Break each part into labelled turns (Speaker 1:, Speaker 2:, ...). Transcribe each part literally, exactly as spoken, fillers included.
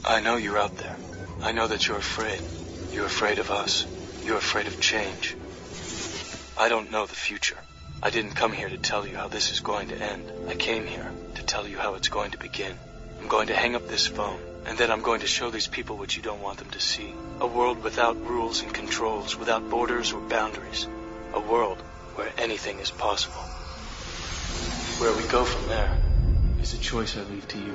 Speaker 1: I know you're out there. I know that you're afraid. You're afraid of us. You're afraid of change. I don't know the future. I didn't come here to tell you how this is going to end. I came here to tell you how it's going to begin. I'm going to hang up this phone, and then I'm going to show these people what you don't want them to see. A world without rules and controls, without borders or boundaries. A world where anything is possible. Where we go from there is a choice I leave to you.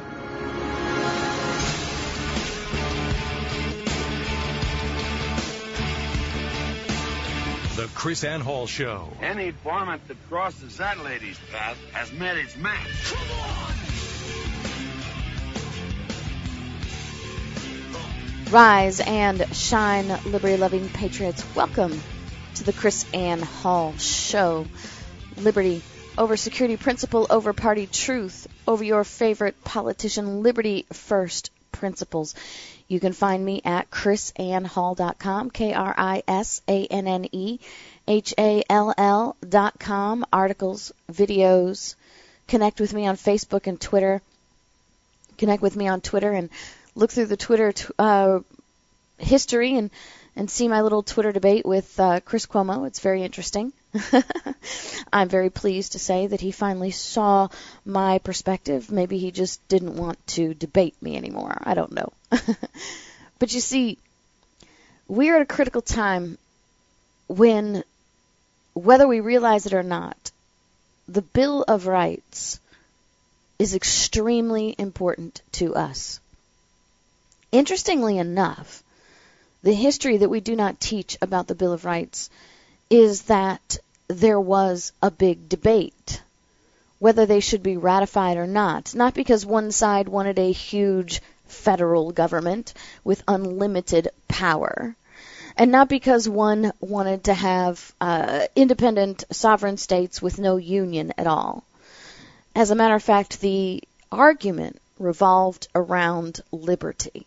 Speaker 2: The Chris Ann Hall Show.
Speaker 3: Any varmint that crosses that lady's path has met its match.
Speaker 4: Rise and shine, liberty-loving patriots. Welcome to the Chris Ann Hall Show. Liberty over security, principle over party, truth over your favorite politician, liberty first principles. You can find me at chris ann hall dot com, K R I S A N N E H A L L dot com. Articles, videos. Connect with me on Facebook and Twitter. Connect with me on Twitter and look through the Twitter t- uh, history and, and see my little Twitter debate with uh, Chris Cuomo. It's very interesting. I'm very pleased to say that he finally saw my perspective. Maybe he just didn't want to debate me anymore. I don't know. But you see, we're at a critical time when, whether we realize it or not, the Bill of Rights is extremely important to us. Interestingly enough, the history that we do not teach about the Bill of Rights is that there was a big debate whether they should be ratified or not. Not because one side wanted a huge federal government with unlimited power, and not because one wanted to have uh, independent sovereign states with no union at all. As a matter of fact, the argument revolved around liberty.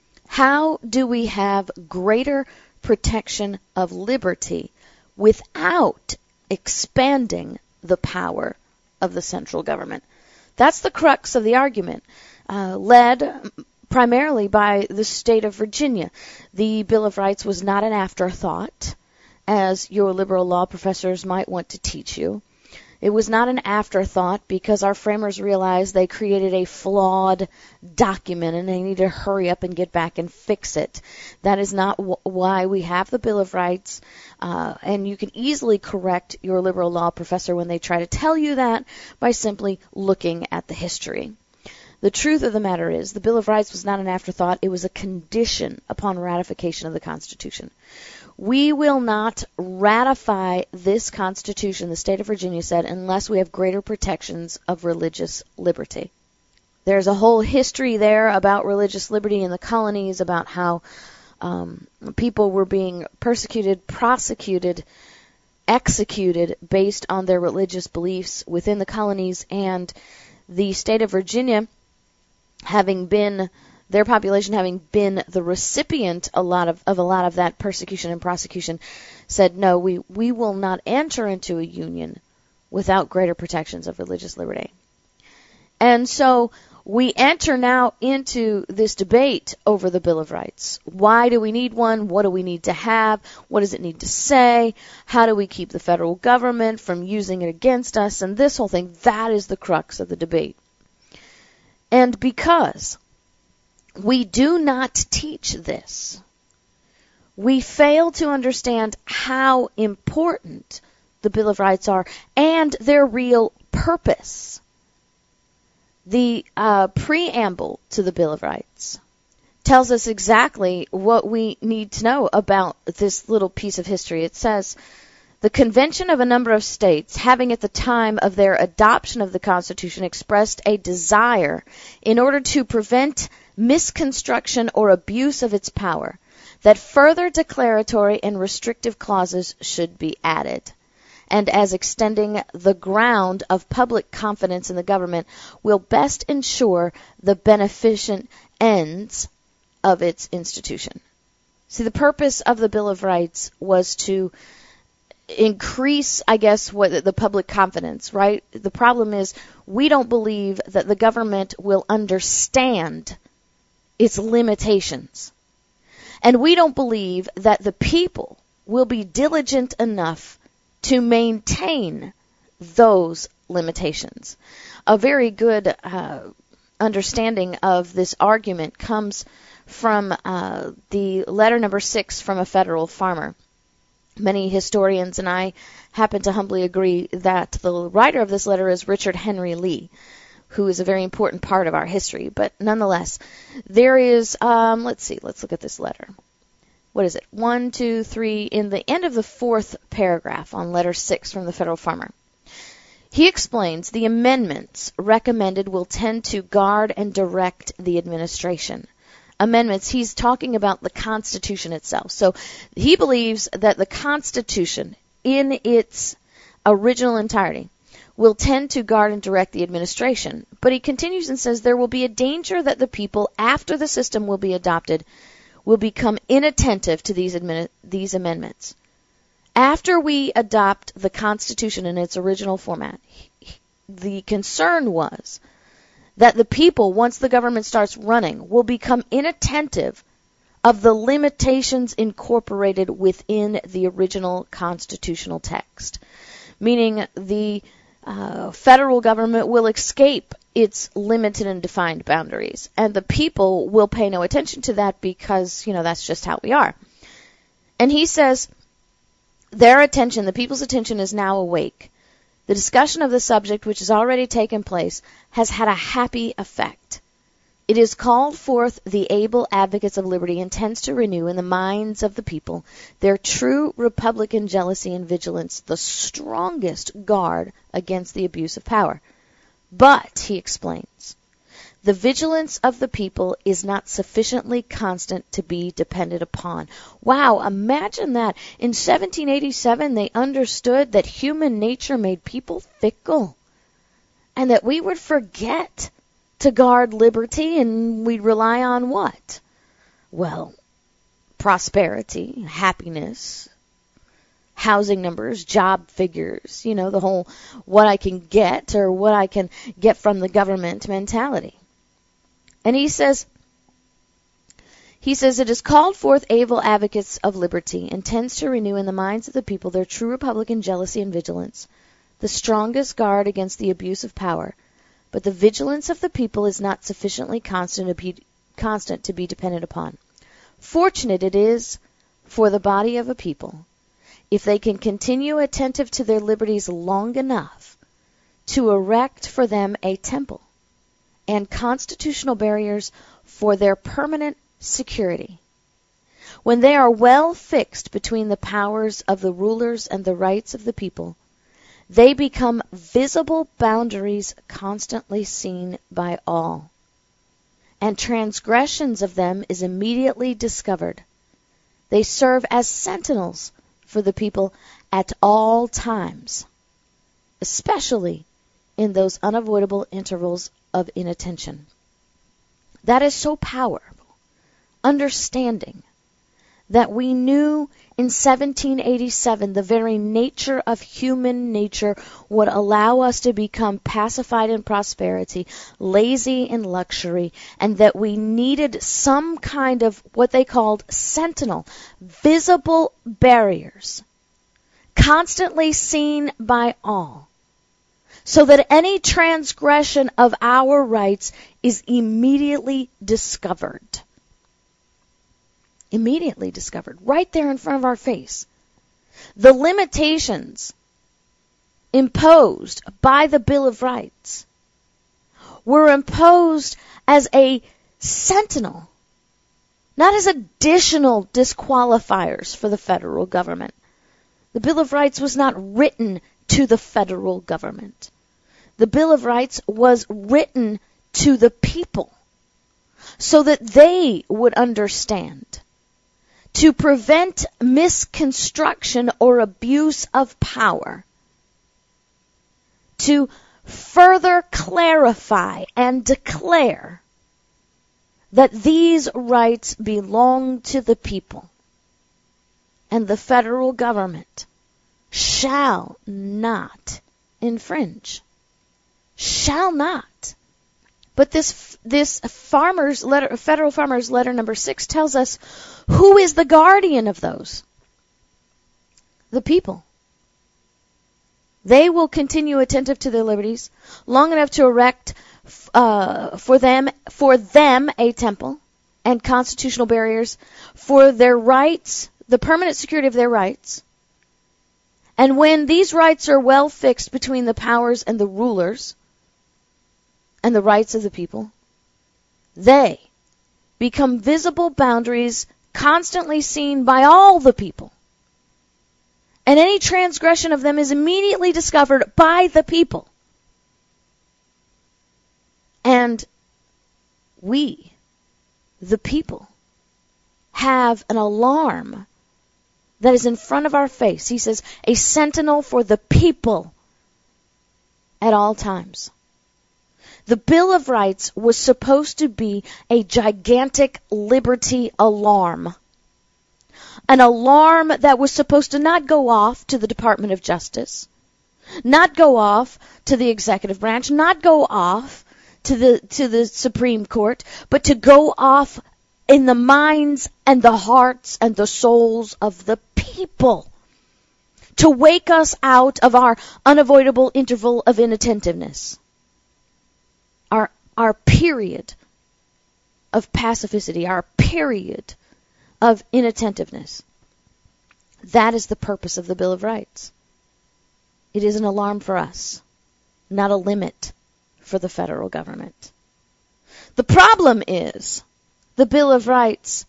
Speaker 4: How do we have greater protection of liberty without expanding the power of the central government? That's the crux of the argument, uh, led primarily by the state of Virginia. The Bill of Rights was not an afterthought, as your liberal law professors might want to teach you. It was not an afterthought because our framers realized they created a flawed document and they need to hurry up and get back and fix it. That is not w- why we have the Bill of Rights, uh, and you can easily correct your liberal law professor when they try to tell you that by simply looking at the history. The truth of the matter is the Bill of Rights was not an afterthought. It was a condition upon ratification of the Constitution. We will not ratify this Constitution, the state of Virginia said, unless we have greater protections of religious liberty. There's a whole history there about religious liberty in the colonies, about how um, people were being persecuted, prosecuted, executed based on their religious beliefs within the colonies, and the state of Virginia, having been their population having been the recipient a lot of, of a lot of that persecution and prosecution, said, no, we, we will not enter into a union without greater protections of religious liberty. And so we enter now into this debate over the Bill of Rights. Why do we need one? What do we need to have? What does it need to say? How do we keep the federal government from using it against us? And this whole thing, that is the crux of the debate. And because we do not teach this, we fail to understand how important the Bill of Rights are and their real purpose. The uh, preamble to the Bill of Rights tells us exactly what we need to know about this little piece of history. It says, the convention of a number of states, having at the time of their adoption of the Constitution expressed a desire in order to prevent misconstruction or abuse of its power, that further declaratory and restrictive clauses should be added, and as extending the ground of public confidence in the government will best ensure the beneficent ends of its institution. See, the purpose of the Bill of Rights was to increase, I guess, what the public confidence, right? The problem is we don't believe that the government will understand its limitations. And we don't believe that the people will be diligent enough to maintain those limitations. A very good uh, understanding of this argument comes from uh, the letter number six from a federal farmer. Many historians and I happen to humbly agree that the writer of this letter is Richard Henry Lee, who is a very important part of our history. But nonetheless, there is, um, let's see, let's look at this letter. What is it? One, two, three, in the end of the fourth paragraph on letter six from the federal farmer. He explains the amendments recommended will tend to guard and direct the administration. Amendments, he's talking about the Constitution itself. So he believes that the Constitution in its original entirety will tend to guard and direct the administration. But he continues and says there will be a danger that the people, after the system will be adopted, will become inattentive to these admin- these amendments. After we adopt the Constitution in its original format, the concern was that the people, once the government starts running, will become inattentive of the limitations incorporated within the original constitutional text. Meaning the uh, federal government will escape its limited and defined boundaries, and the people will pay no attention to that because, you know, that's just how we are. And he says their attention, the people's attention, is now awake. The discussion of the subject, which has already taken place, has had a happy effect. It has called forth the able advocates of liberty and tends to renew in the minds of the people their true Republican jealousy and vigilance, the strongest guard against the abuse of power. But, he explains, the vigilance of the people is not sufficiently constant to be depended upon. Wow, imagine that. In seventeen eighty-seven, they understood that human nature made people fickle, and that we would forget to guard liberty, and we'd rely on what? Well, prosperity, happiness, housing numbers, job figures, you know, the whole what I can get or what I can get from the government mentality. And he says, he says, it has called forth able advocates of liberty and tends to renew in the minds of the people their true Republican jealousy and vigilance, the strongest guard against the abuse of power. But the vigilance of the people is not sufficiently constant to be, constant to be depended upon. Fortunate it is for the body of a people if they can continue attentive to their liberties long enough to erect for them a temple and constitutional barriers for their permanent security. When they are well fixed between the powers of the rulers and the rights of the people, they become visible boundaries constantly seen by all, and transgressions of them is immediately discovered. They serve as sentinels for the people at all times, especially in those unavoidable intervals of inattention. That is so powerful. Understanding that we knew in seventeen eighty-seven the very nature of human nature would allow us to become pacified in prosperity, lazy in luxury, and that we needed some kind of what they called sentinel, visible barriers, constantly seen by all, so that any transgression of our rights is immediately discovered. Immediately discovered, right there in front of our face. The limitations imposed by the Bill of Rights were imposed as a sentinel, not as additional disqualifiers for the federal government. The Bill of Rights was not written to the federal government. The Bill of Rights was written to the people so that they would understand, to prevent misconstruction or abuse of power, to further clarify and declare that these rights belong to the people, and the federal government shall not infringe, shall not But this this farmer's letter, federal farmer's letter number six tells us who is the guardian of those. The people. They will continue attentive to their liberties long enough to erect uh, for them for them a temple and constitutional barriers for their rights, the permanent security of their rights. And when these rights are well fixed between the powers and the rulers and the rights of the people, they become visible boundaries constantly seen by all the people. And any transgression of them is immediately discovered by the people. And we, the people, have an alarm that is in front of our face. He says, a sentinel for the people at all times. The Bill of Rights was supposed to be a gigantic liberty alarm. An alarm that was supposed to not go off to the Department of Justice, not go off to the executive branch, not go off to the to the Supreme Court, but to go off in the minds and the hearts and the souls of the people, to wake us out of our unavoidable interval of inattentiveness, our our period of pacificity, our period of inattentiveness. That is the purpose of the Bill of Rights. It is an alarm for us, not a limit for the federal government. The problem is the Bill of Rights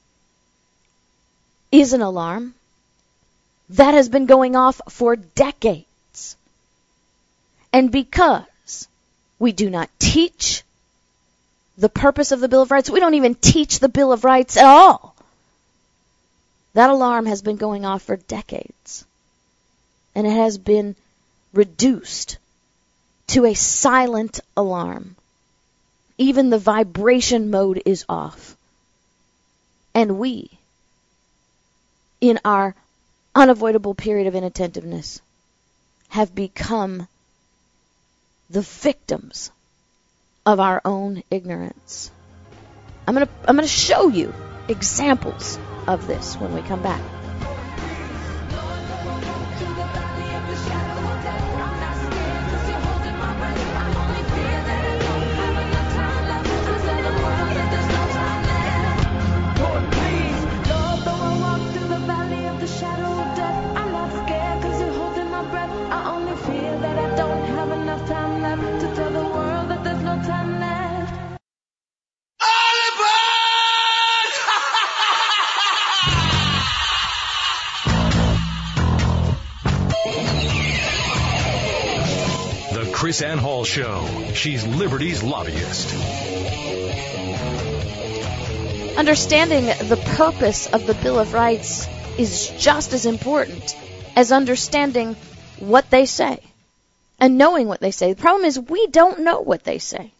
Speaker 4: is an alarm that has been going off for decades. And because we do not teach the purpose of the Bill of Rights, we don't even teach the Bill of Rights at all. That alarm has been going off for decades. And it has been reduced to a silent alarm. Even the vibration mode is off. And we, in our unavoidable period of inattentiveness, have become the victims of our own ignorance. I'm going to I'm going to show you examples of this when we come back.
Speaker 2: Chris Ann Hall Show. She's Liberty's lobbyist.
Speaker 4: Understanding the purpose of the Bill of Rights is just as important as understanding what they say and knowing what they say. The problem is we don't know what they say.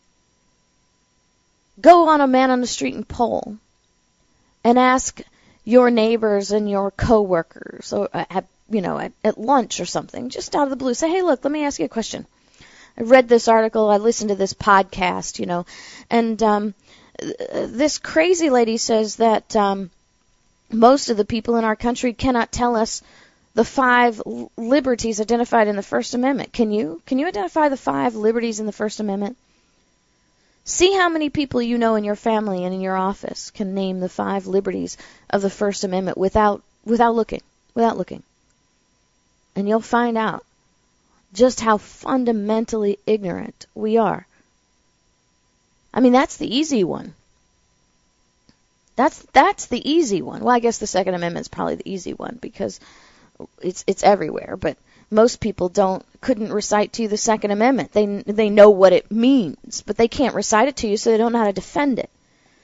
Speaker 4: Go on a man on the street and poll and ask your neighbors and your coworkers, or at, you know, at, at lunch or something, just out of the blue. Say, hey, look, let me ask you a question. I read this article, I listened to this podcast, you know, and um, this crazy lady says that um, most of the people in our country cannot tell us the five liberties identified in the First Amendment. Can you? Can you identify the five liberties in the First Amendment? See how many people you know in your family and in your office can name the five liberties of the First Amendment without without looking, without looking. And you'll find out just how fundamentally ignorant we are. I mean, that's the easy one. That's that's the easy one. Well, I guess the Second Amendment is probably the easy one because it's it's everywhere. But most people don't couldn't recite to you the Second Amendment. They they know what it means, but they can't recite it to you, so they don't know how to defend it.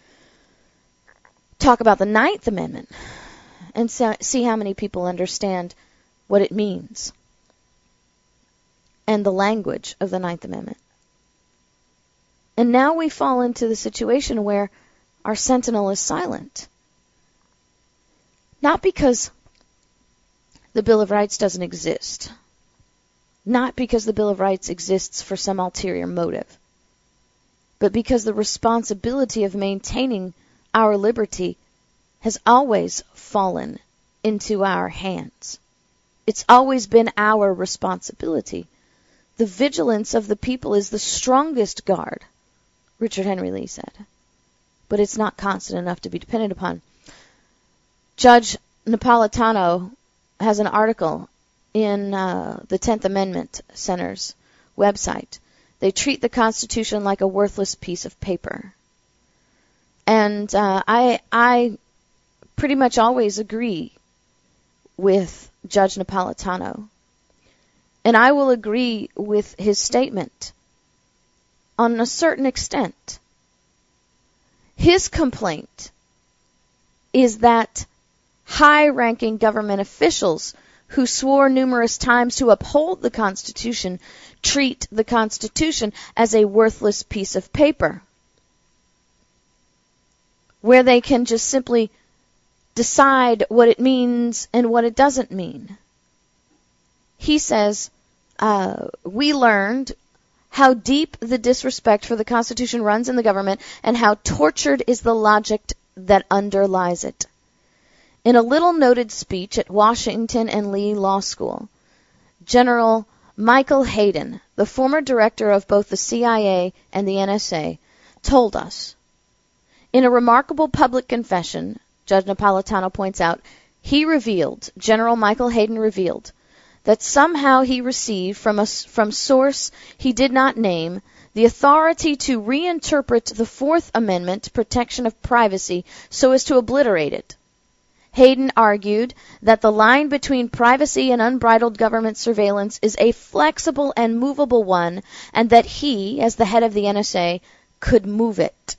Speaker 4: Talk about the Ninth Amendment and so, see how many people understand what it means and the language of the Ninth Amendment. And now we fall into the situation where our sentinel is silent. Not because the Bill of Rights doesn't exist. Not because the Bill of Rights exists for some ulterior motive. but because the responsibility of maintaining our liberty has always fallen into our hands. It's always been our responsibility. The vigilance of the people is the strongest guard, Richard Henry Lee said, but it's not constant enough to be depended upon. Judge Napolitano has an article in uh, the tenth Amendment Center's website. They treat the Constitution like a worthless piece of paper. And uh, I, I pretty much always agree with Judge Napolitano. And I will agree with his statement on a certain extent. His complaint is that high-ranking government officials who swore numerous times to uphold the Constitution treat the Constitution as a worthless piece of paper, where they can just simply decide what it means and what it doesn't mean. He says, uh, we learned how deep the disrespect for the Constitution runs in the government and how tortured is the logic that underlies it. In a little noted speech at Washington and Lee Law School, General Michael Hayden, the former director of both the C I A and the N S A, told us, in a remarkable public confession, Judge Napolitano points out, he revealed, General Michael Hayden revealed, that somehow he received from a from source he did not name the authority to reinterpret the Fourth Amendment protection of privacy so as to obliterate it. Hayden argued that the line between privacy and unbridled government surveillance is a flexible and movable one, and that he, as the head of the N S A, could move it.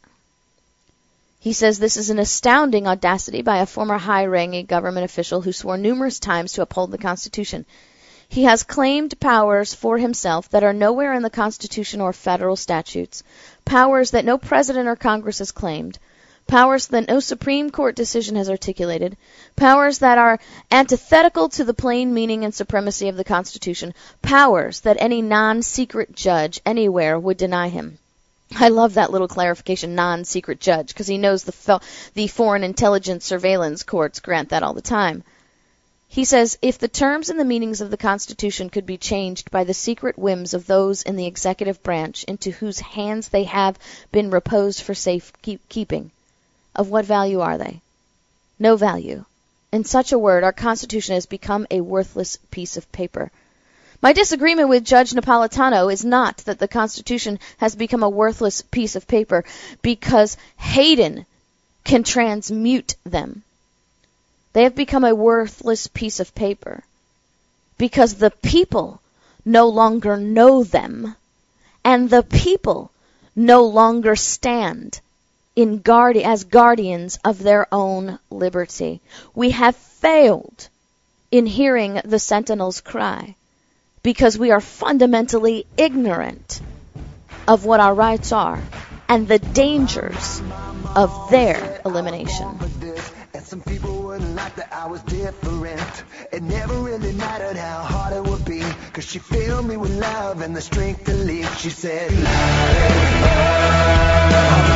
Speaker 4: He says this is an astounding audacity by a former high-ranking government official who swore numerous times to uphold the Constitution. He has claimed powers for himself that are nowhere in the Constitution or federal statutes, powers that no president or Congress has claimed, powers that no Supreme Court decision has articulated, powers that are antithetical to the plain meaning and supremacy of the Constitution, powers that any non-secret judge anywhere would deny him. I love that little clarification, non-secret judge, because he knows the, fel- the foreign intelligence surveillance courts grant that all the time. He says, if the terms and the meanings of the Constitution could be changed by the secret whims of those in the executive branch into whose hands they have been reposed for safe keep- keeping, of what value are they? No value. In such a word, our Constitution has become a worthless piece of paper. My disagreement with Judge Napolitano is not that the Constitution has become a worthless piece of paper because Hayden can transmute them. They have become a worthless piece of paper because the people no longer know them, and the people no longer stand in guard- as guardians of their own liberty. We have failed in hearing the sentinel's cry because we are fundamentally ignorant of what our rights are and the dangers of their elimination.
Speaker 5: And some people wouldn't like that I was different. It never really mattered how hard it would be, cause she filled me with love and the strength to leave. She said, light it up,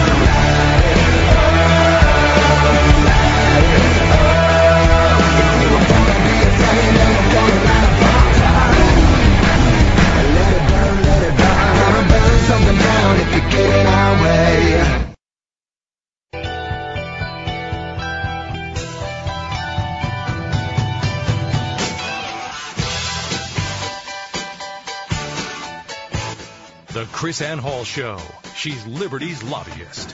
Speaker 5: light it up. If you were gonna be a flame, then I'm gonna light a fire. Let it burn, let it burn. Gonna burn something down if you get in our way.
Speaker 2: The Chris Ann Hall Show. She's Liberty's lobbyist.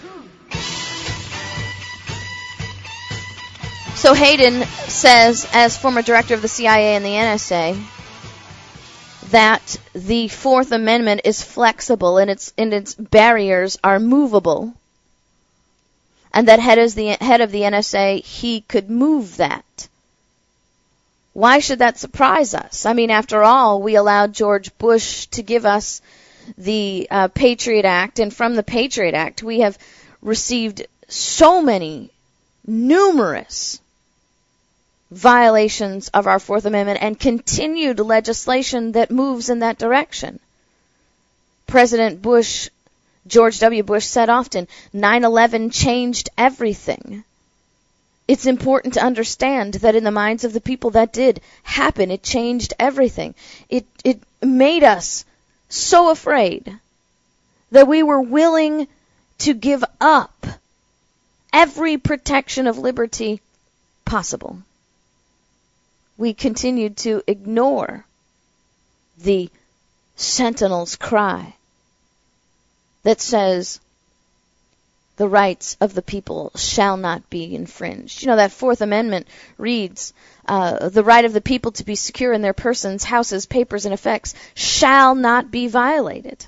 Speaker 4: So Hayden says, as former director of the C I A and the N S A, that the Fourth Amendment is flexible and its and its barriers are movable, and that head as the head of the N S A, he could move that. Why should that surprise us? I mean, after all, we allowed George Bush to give us the uh, Patriot Act, and from the Patriot Act we have received so many, numerous violations of our Fourth Amendment and continued legislation that moves in that direction. President Bush George W. Bush said often, nine eleven changed everything. It's important to understand that in the minds of the people that did happen, it changed everything. It, it made us so afraid that we were willing to give up every protection of liberty possible. We continued to ignore the Sentinel's cry that says the rights of the people shall not be infringed. You know, that Fourth Amendment reads, uh, the right of the people to be secure in their persons, houses, papers, and effects shall not be violated.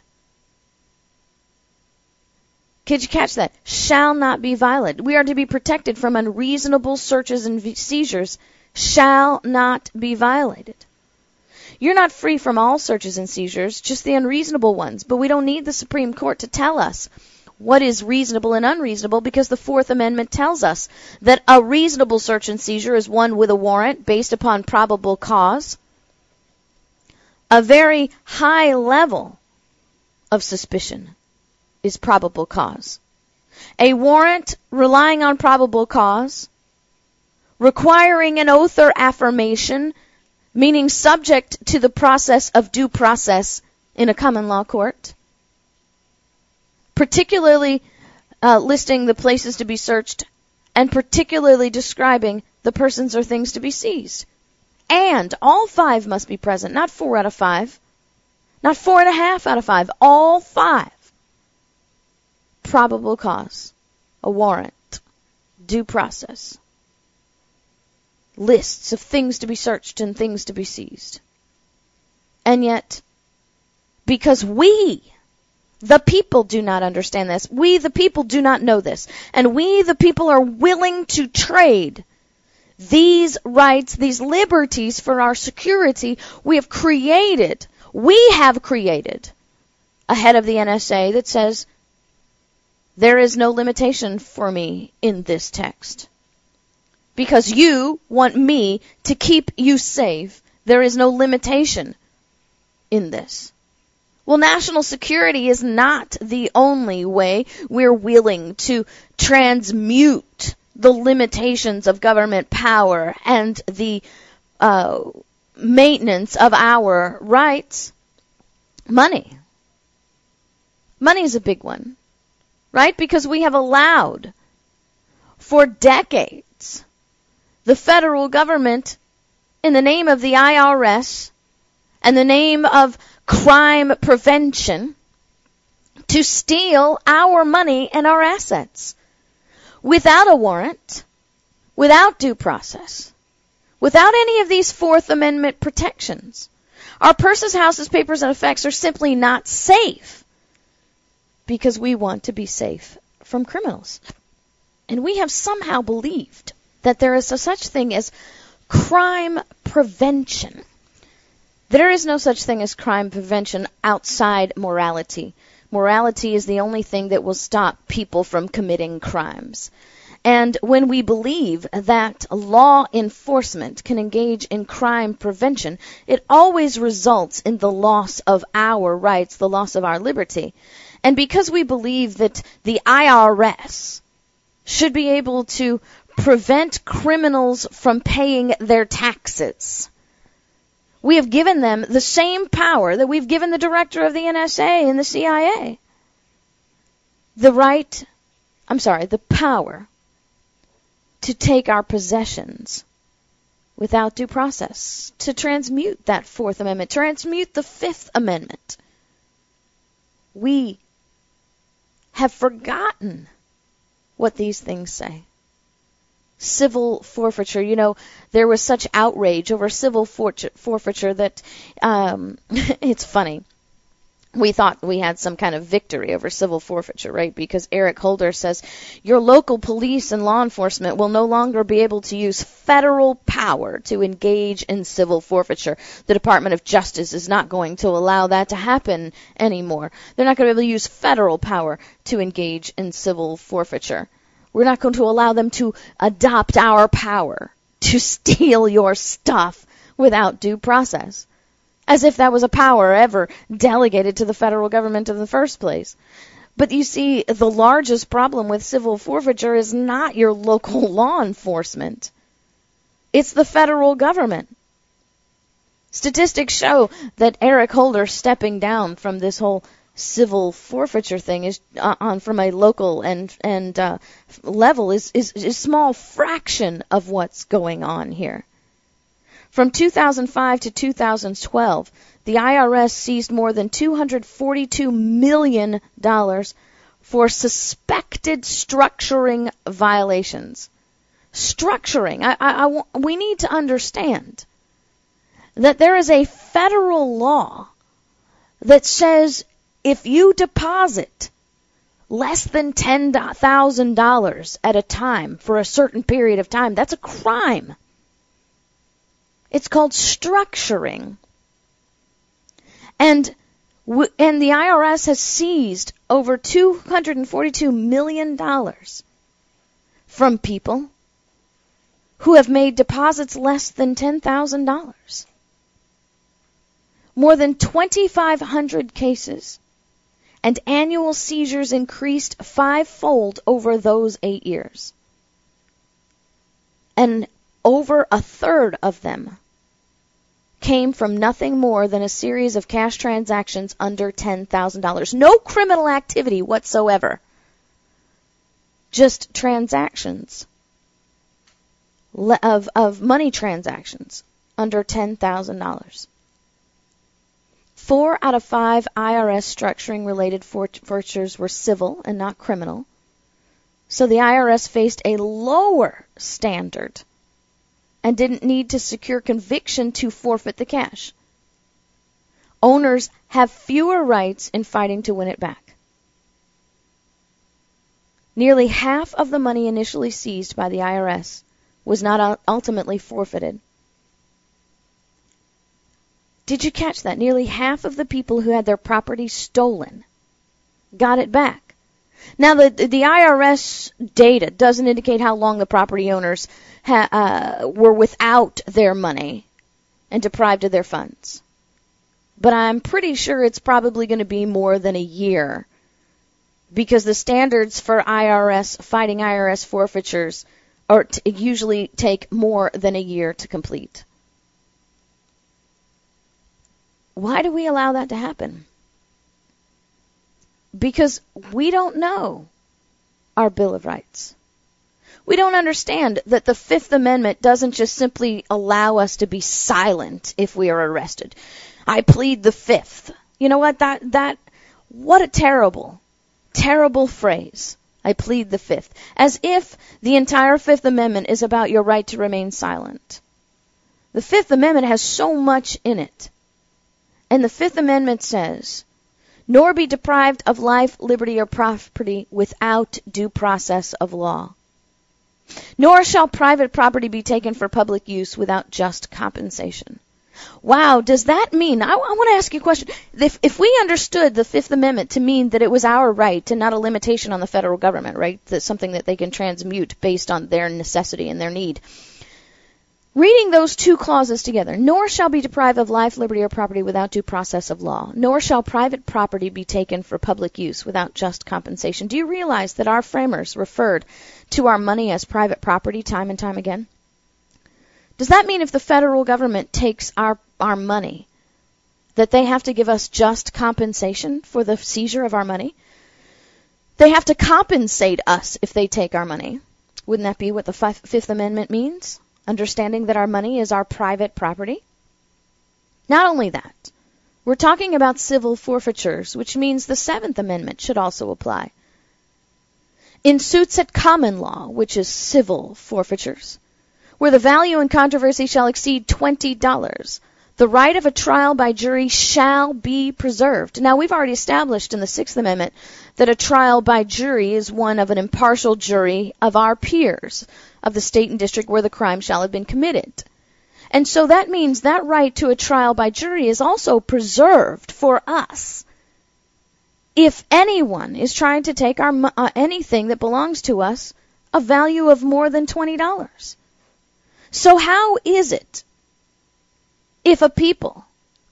Speaker 4: Did you catch that? Shall not be violated. We are to be protected from unreasonable searches and seizures. Shall not be violated. You're not free from all searches and seizures, just the unreasonable ones. But we don't need the Supreme Court to tell us what is reasonable and unreasonable, because the Fourth Amendment tells us that a reasonable search and seizure is one with a warrant based upon probable cause, a very high level of suspicion is probable cause. A warrant relying on probable cause, requiring an oath or affirmation, meaning subject to the process of due process in a common law court, particularly uh, listing the places to be searched and particularly describing the persons or things to be seized. And all five must be present, not four out of five, not four and a half out of five, all five. Probable cause, a warrant, due process, lists of things to be searched and things to be seized. And yet, because we, the people, do not understand this, we, the people, do not know this, and we, the people, are willing to trade these rights, these liberties for our security, we have created, we have created a head of the N S A that says, there is no limitation for me in this text. Because you want me to keep you safe, there is no limitation in this. Well, national security is not the only way we're willing to transmute the limitations of government power and the uh, maintenance of our rights. Money. Money is a big one, right? Because we have allowed for decades the federal government, in the name of the I R S and the name of crime prevention, to steal our money and our assets without a warrant, without due process, without any of these Fourth Amendment protections. Our purses, houses, papers, and effects are simply not safe because we want to be safe from criminals. And we have somehow believed that there is a such thing as crime prevention. There is no such thing as crime prevention outside morality. Morality is the only thing that will stop people from committing crimes. And when we believe that law enforcement can engage in crime prevention, it always results in the loss of our rights, the loss of our liberty. And because we believe that the I R S should be able to prevent criminals from paying their taxes, we have given them the same power that we've given the director of the N S A and the C I A. The right, I'm sorry, the power to take our possessions without due process, to transmute that Fourth Amendment, transmute the Fifth Amendment. We have forgotten what these things say. Civil forfeiture. You know, there was such outrage over civil forfeiture that um, it's funny. We thought we had some kind of victory over civil forfeiture, right? Because Eric Holder says your local police and law enforcement will no longer be able to use federal power to engage in civil forfeiture. The Department of Justice is not going to allow that to happen anymore. They're not going to be able to use federal power to engage in civil forfeiture. We're not going to allow them to adopt our power to steal your stuff without due process, as if that was a power ever delegated to the federal government in the first place. But you see, the largest problem with civil forfeiture is not your local law enforcement. It's the federal government. Statistics show that Eric Holder stepping down from this whole civil forfeiture thing is uh, on from a local and and uh, level is, is is a small fraction of what's going on here. From two thousand five to two thousand twelve, the I R S seized more than two hundred forty-two million dollars for suspected structuring violations. Structuring. I, I, I, we need to understand that there is a federal law that says if you deposit less than ten thousand dollars at a time for a certain period of time, that's a crime. It's called structuring. And w- and the I R S has seized over two hundred forty-two million dollars from people who have made deposits less than ten thousand dollars. More than twenty-five hundred cases, and annual seizures increased fivefold over those eight years. And over a third of them came from nothing more than a series of cash transactions under ten thousand dollars. No criminal activity whatsoever. Just transactions of, of money transactions under ten thousand dollars. Four out of five I R S structuring-related forfeitures were civil and not criminal. So the I R S faced a lower standard and didn't need to secure conviction to forfeit the cash. Owners have fewer rights in fighting to win it back. Nearly half of the money initially seized by the I R S was not ultimately forfeited. Did you catch that? Nearly half of the people who had their property stolen got it back. Now, the the I R S data doesn't indicate how long the property owners ha, uh, were without their money and deprived of their funds. But I'm pretty sure it's probably going to be more than a year, because the standards for I R S, fighting I R S forfeitures, are t- usually take more than a year to complete. Why do we allow that to happen? Because we don't know our Bill of Rights. We don't understand that the Fifth Amendment doesn't just simply allow us to be silent if we are arrested. I plead the Fifth. You know what? That that what a terrible, terrible phrase. I plead the Fifth. As if the entire Fifth Amendment is about your right to remain silent. The Fifth Amendment has so much in it. And the Fifth Amendment says, nor be deprived of life, liberty, or property without due process of law. Nor shall private property be taken for public use without just compensation. Wow, does that mean, I, I want to ask you a question. If, if we understood the Fifth Amendment to mean that it was our right and not a limitation on the federal government, right, that's something that they can transmute based on their necessity and their need, reading those two clauses together, nor shall be deprived of life, liberty, or property without due process of law, nor shall private property be taken for public use without just compensation. Do you realize that our framers referred to our money as private property time and time again? Does that mean if the federal government takes our, our money, that they have to give us just compensation for the seizure of our money? They have to compensate us if they take our money. Wouldn't that be what the Fifth Amendment means? Understanding that our money is our private property? Not only that, we're talking about civil forfeitures, which means the Seventh Amendment should also apply. In suits at common law, which is civil forfeitures, where the value in controversy shall exceed twenty dollars, the right of a trial by jury shall be preserved. Now, we've already established in the Sixth Amendment that a trial by jury is one of an impartial jury of our peers of the state and district where the crime shall have been committed. And so that means that right to a trial by jury is also preserved for us. If anyone is trying to take our uh, anything that belongs to us, a value of more than twenty dollars. So how is it if a people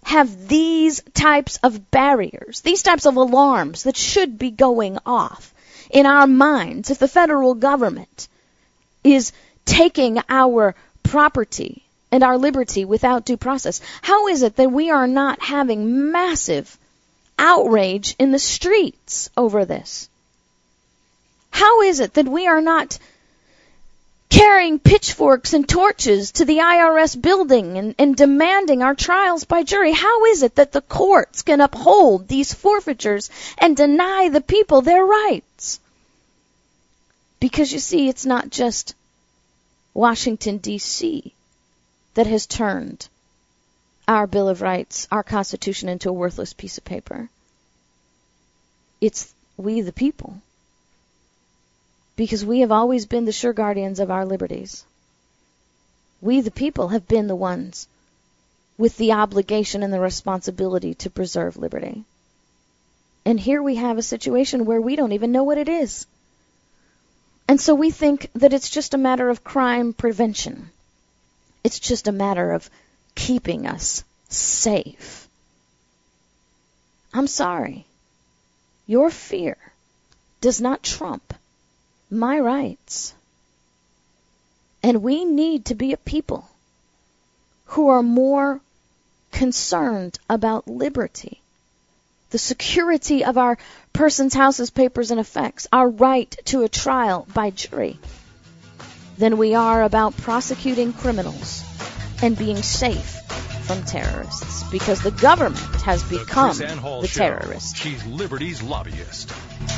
Speaker 4: have these types of barriers, these types of alarms that should be going off in our minds if the federal government is taking our property and our liberty without due process? How is it that we are not having massive outrage in the streets over this? How is it that we are not carrying pitchforks and torches to the I R S building and, and demanding our trials by jury? How is it that the courts can uphold these forfeitures and deny the people their rights? Because you see, it's not just Washington, D C that has turned our Bill of Rights, our Constitution, into a worthless piece of paper. It's we the people. Because we have always been the sure guardians of our liberties. We the people have been the ones with the obligation and the responsibility to preserve liberty. And here we have a situation where we don't even know what it is. And so we think that it's just a matter of crime prevention. It's just a matter of keeping us safe. I'm sorry. Your fear does not trump my rights. And we need to be a people who are more concerned about liberty, the security of our persons, houses, papers, and effects, our right to a trial by jury, than we are about prosecuting criminals and being safe from terrorists, because the government has become the, the terrorist.
Speaker 2: She's Liberty's lobbyist.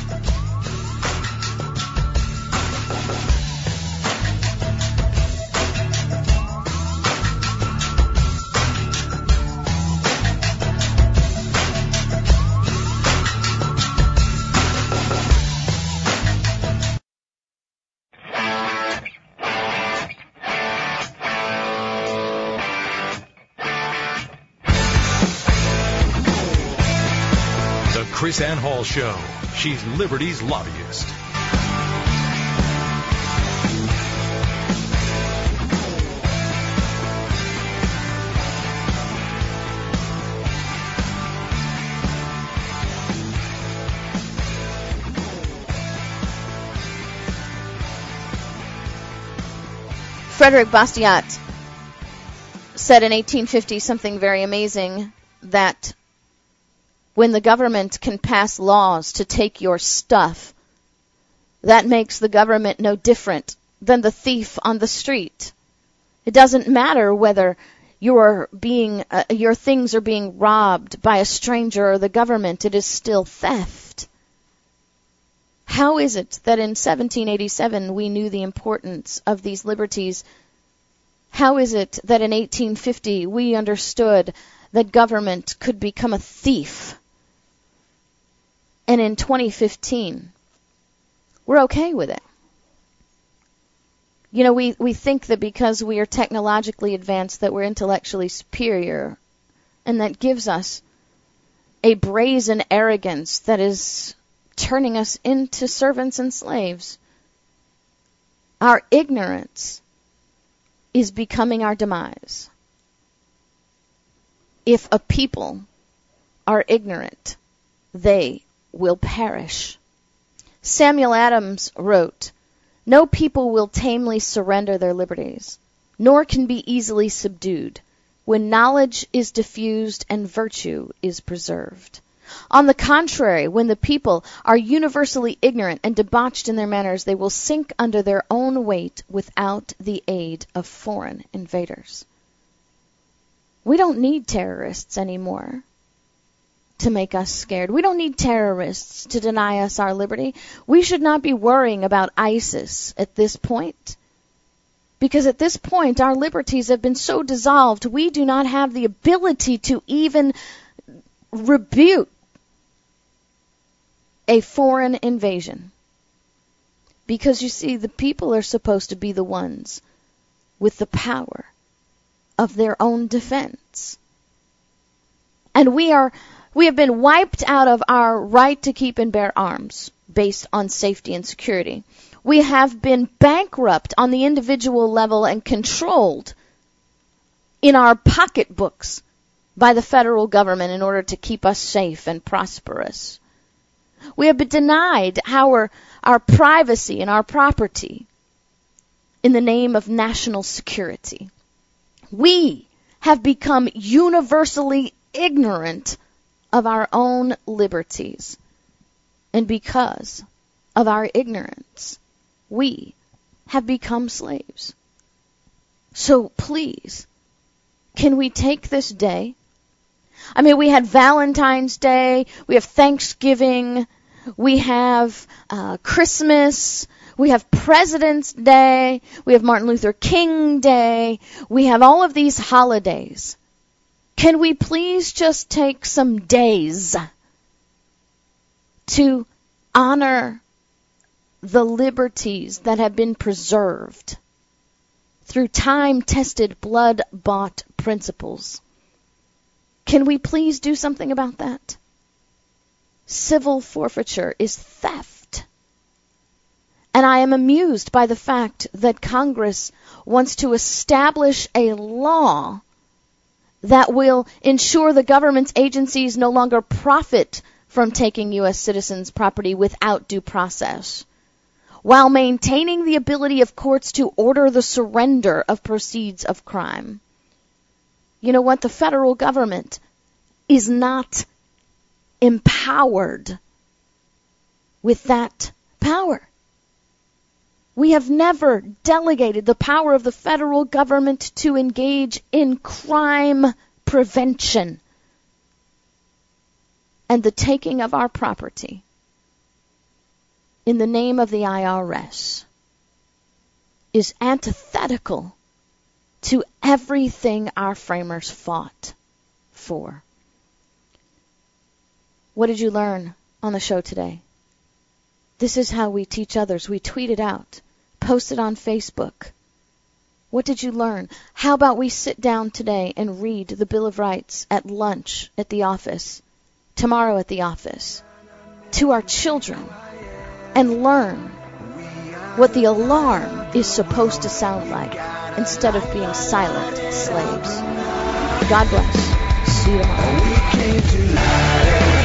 Speaker 2: Chris Ann Hall Show. She's Liberty's lobbyist.
Speaker 4: Frederick Bastiat said in eighteen fifty something very amazing, that when the government can pass laws to take your stuff, that makes the government no different than the thief on the street. It doesn't matter whether your being uh, your things are being robbed by a stranger or the government, it is still theft. How is it that in seventeen eighty-seven we knew the importance of these liberties? How is it that in eighteen fifty we understood that government could become a thief? And in twenty fifteen, we're okay with it. You know, we, we think that because we are technologically advanced that we're intellectually superior, and that gives us a brazen arrogance that is turning us into servants and slaves. Our ignorance is becoming our demise. If a people are ignorant, they will perish. Samuel Adams wrote, "No people will tamely surrender their liberties, nor can be easily subdued, when knowledge is diffused and virtue is preserved. On the contrary, when the people are universally ignorant and debauched in their manners, they will sink under their own weight without the aid of foreign invaders." We don't need terrorists anymore to make us scared. We don't need terrorists to deny us our liberty. We should not be worrying about ISIS at this point, because at this point our liberties have been so dissolved we do not have the ability to even rebuke a foreign invasion. Because you see, the people are supposed to be the ones with the power of their own defense. And we are We have been wiped out of our right to keep and bear arms based on safety and security. We have been bankrupt on the individual level and controlled in our pocketbooks by the federal government in order to keep us safe and prosperous. We have been denied our, our privacy and our property in the name of national security. We have become universally ignorant of our own liberties. And because of our ignorance, we have become slaves. So please, can we take this day? I mean, we had Valentine's Day, we have Thanksgiving, we have uh, Christmas, we have President's Day, we have Martin Luther King Day, we have all of these holidays. Can we please just take some days to honor the liberties that have been preserved through time-tested, blood-bought principles? Can we please do something about that? Civil forfeiture is theft. And I am amused by the fact that Congress wants to establish a law that will ensure the government's agencies no longer profit from taking U S citizens' property without due process, while maintaining the ability of courts to order the surrender of proceeds of crime. You know what? The federal government is not empowered with that power. We have never delegated the power of the federal government to engage in crime prevention and the taking of our property in the name of the I R S is antithetical to everything our framers fought for. What did you learn on the show today? This is how we teach others. We tweet it out, post it on Facebook. What did you learn? How about we sit down today and read the Bill of Rights at lunch at the office, tomorrow at the office, to our children, and learn what the alarm is supposed to sound like instead of being silent slaves. God bless. See you tomorrow.